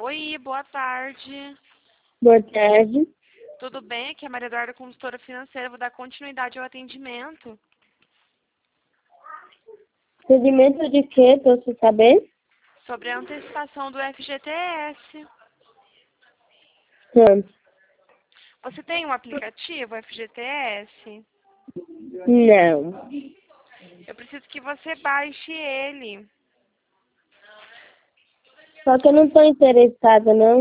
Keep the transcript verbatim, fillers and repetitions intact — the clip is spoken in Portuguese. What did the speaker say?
Oi, boa tarde. Boa tarde. Tudo bem? Aqui é a Maria Eduarda, consultora financeira. Vou dar continuidade ao atendimento. Segmento de quê? Posso saber? Sobre a antecipação do F G T S. Hum, Você tem um aplicativo F G T S? Não. Eu preciso que você baixe ele. Só que eu não estou interessada, não.